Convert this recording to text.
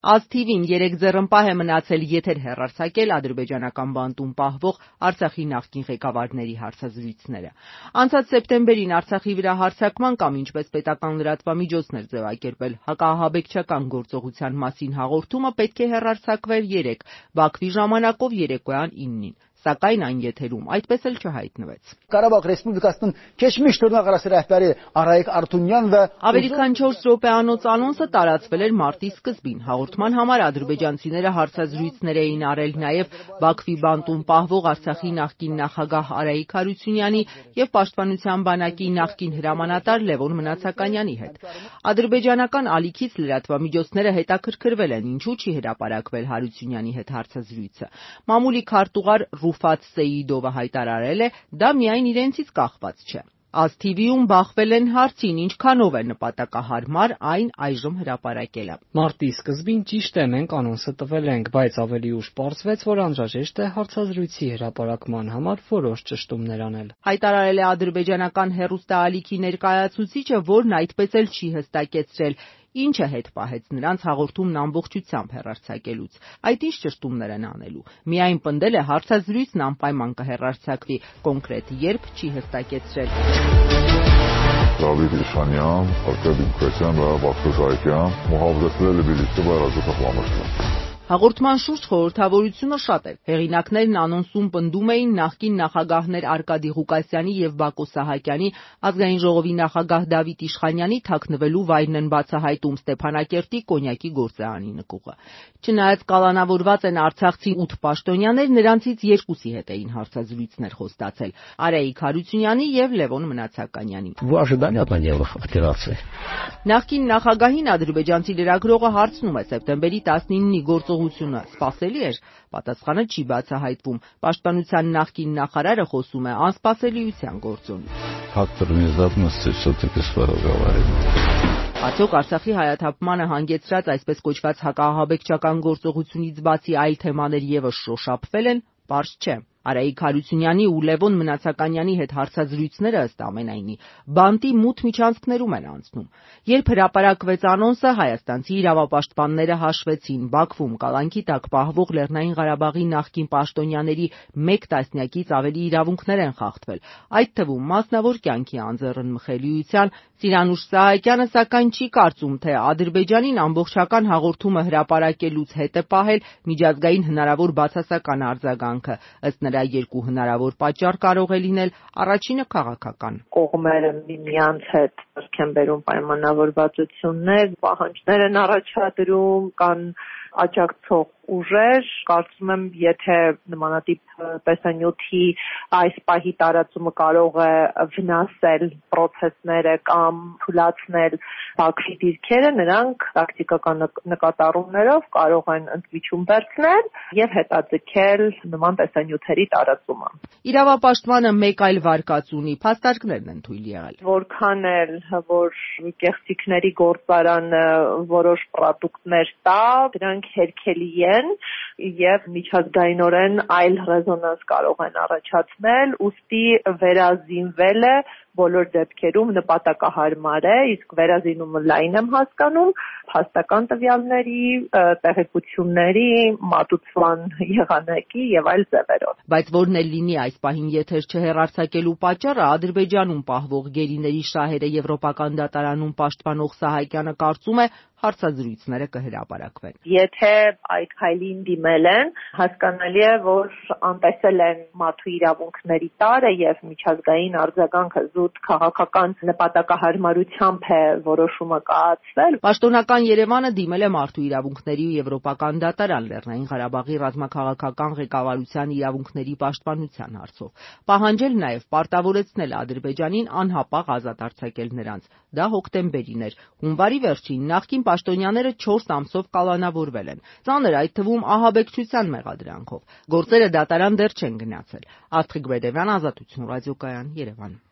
AzTV-ին 3 ձեռնպահ է մնացել եթեր հեռարձակել ադրբեջանական բանտում պահվող Արցախի նախկին ղեկավարների հարցազրույցները։ Անցած սեպտեմբերին Արցախի վրա հարձակման կամ ինչպես պետական լրատվամիջոցներ ձևակերպել հակաահաբեկչական գործողության մասին հաղորդումը պետք է հեռարձակվեր 3, Բաքվի ժամանակով երեկոյան 9-ին, սակայն այն եթերում այդպես էլ չհայտնվեց։ Qarabağ Respublikasının keçmiş dırnaqarası rəhbəri Arayik Artunyan və Ավելի քան 4 րոպեանոց անոնսը տարածվել էր մարտի սկզբին։ Հաղորդման համար ադրբեջանցիները հարցազրույցներ էին արել նաև Բաքվի բանտում պահվող Արցախի նախկին նախագահ Արայիկ Հարությունյանի եւ Պաշտպանության բանակի նախկին հրամանատար Լևոն Մնացականյանի հետ։ Ադրբեջանական ալիքից լրատվամիջոցները հետաքրքրվել են, ինչու չի հրապարակվել Հարությունյանի հետ հարցազրույցը։ Մամուլի քարտուղար Ռուֆատ Սեիդովը հայտարարել է, դա միայն իրենցից կախված չէ։ AzTV-ում բախվել են հարցին, ինչքանով է նպատակահարմար այն այժմ հրապարակելը։ Մարտի սկզբին ճիշտ է, մենք անոնսը տվել ենք, բայց ավելի ուշ պարզվեց, որ անհրաժեշտ է հարցազրույցի հրապարակման համար որոշ ճշտումներ անել։ Հայտարարել է ադրբեջանական հեռուստաալիքի ներկայացուցիչը, որն այդպես էլ չի հստակեցրել, ինչը հետ պահեց նրանց հաղորդումն ամբողջությամբ հեռարձակելուց։ Այդ ինչ ճշտումներ են անելու։ Միայն պնդել է հարցազրույցն անպայման կհեռարձակվի, կոնկրետ երբ չի հստակեցրել։ Դավիթ Իշխանյան, Արկադի Մկրտչյան və Բաքır Şahikyan mühafizəçilərlə birlikdə bayrağı saxlamışlar։ Հաղորդման շուրջ խորհրդավորությունը շատ էր։ Հեղինակներն անոնսում պնդում էին նախկին նախագահներ Արկադի Ղուկասյանի եւ Բակո Սահակյանի, ազգային ժողովի նախագահ Դավիթ Իշխանյանի թաքնվելու վայրն են բացահայտում Ստեփանակերտի կոնյակի գործարանի նկուղը։ Չնայած կալանավորված են արցախցի 8 պաշտոնյաներ, նրանցից 2-ի հետ էին հարցազրույցներ խոստացել՝ Արայիկ Հարությունյանի եւ Լևոն Մնացականյանի։ Նախկին նախագահին ադրբեջանցի լրագրողը հարցնում է սեպտեմբերի 19-ի գործողությունը սպասելի էր, պատասխանը չի բացահայտվում։ Պաշտպանության նախկին նախարարը խոսում է անսպասելիության գործոնից։ Արդյոք Արցախի հայաթափմանը հանգեցրած այսպես կոչված հակաահաբեկչական գործողությունից բացի այլ թեմաներ եւս շոշափվել են, պարզ չէ։ Արայիկ Հարությունյանի ու Լևոն Մնացականյանի հետ հարցազրույցները ըստ ամենայնի բանտի մութ միջանցքներում են անցնում։ Երբ հրապարակվեց անոնսը, հայաստանցի իրավապաշտպանները հաշվեցին Բաքվում կալանքի տակ պահվող Լեռնային Ղարաբաղի նախկին պաշտոնյաների 1 տասնյակից ավելի իրավունքներ են խախտվել, այդ թվում մասնավոր կյանքի անձեռնմխելիության։ Ծիրանուշ Սահակյանը սակայն չի կարծում, թե Ադրբեջանին ամբողջական հաղորդումը հրապարակելուց հետ է պահել միջազգային հնարավոր բացասական արձագանքը։ Ըստ նրա երկու հնարավոր պատճառ կարող է լինել, առաջինը քաղաքական։ Կողմերը միմյանց հետ ձեռք են բերում պայմանավորվածություններ, պահանջներ են առաջադրում, կան աջակցող ուժեր, կարծում եմ, եթե նմանատիպ տեսանյութի այս պահի տարածումը կարող է վնասել process-ները կամ թուլացնել Բաքվի դիրքերը, նրանք տակտիկական նկատառումներով կարող են ընդմիջում վերցնել եւ հետաձգել նման տեսանյութերի տարածումը։ Իրավապաշտպանը մեկ այլ վարկած ունի, փաստարկներն են թույլ եղել։ Որքան էլ որ կեղծիքների գործարանը որոշ պրոդուկտներ տա, դրանք հերքելի են եւ միջազգայինորեն այլ ռեզոնանս կարող են առաջացնել, ուստի վերազինվելը բոլոր դեպքերում նպատակահարմար է, իսկ վերազինումը լայն եմ հասկանում փաստական տվյալների, տեղեկությունների, մատուցման եղանակի եւ այլ ձևերով։ Բայց որն էլ լինի այս պահին եթեր չհեռարձակելու պատճառը, Ադրբեջանում պահվող գերիների շահերը Եվրոպական դատարանում պաշտպանող Սահակյանը կարծում է, հարցազրույցները կհրապարակվեն։ Եթե այդ քայլին դիմել են, հասկանալի է, որ անտեսել են մարդու իրավունքների տարը եւ միջազգային արձագանքը զուտ քաղաքական նպատակահարմարությամբ է որոշումը կայացվել։ Պաշտոնական Երևանը դիմել է մարդու իրավունքների ու Եվրոպական դատարան Լեռնային Ղարաբաղի ռազմաքաղաքական ղեկավարության իրավունքների պաշտպանության հարցով։ Պահանջել նաեւ պարտավորեցնել Ադրբեջանին անհապաղ ազատ արձակել նրանց։ Դա հոկտեմբերին էր։ Հունվարի վերջին նախկին պաշտոնյաները 4 ամսով կալանավորվել են։ Ծանր այդ թվում ահաբեկչության մեղադրանքով։ Գործերը դատարան դեռ չեն գնացել։ Աստղիկ Բեդևյան, Ազատություն ռադիոկայան, Երևան։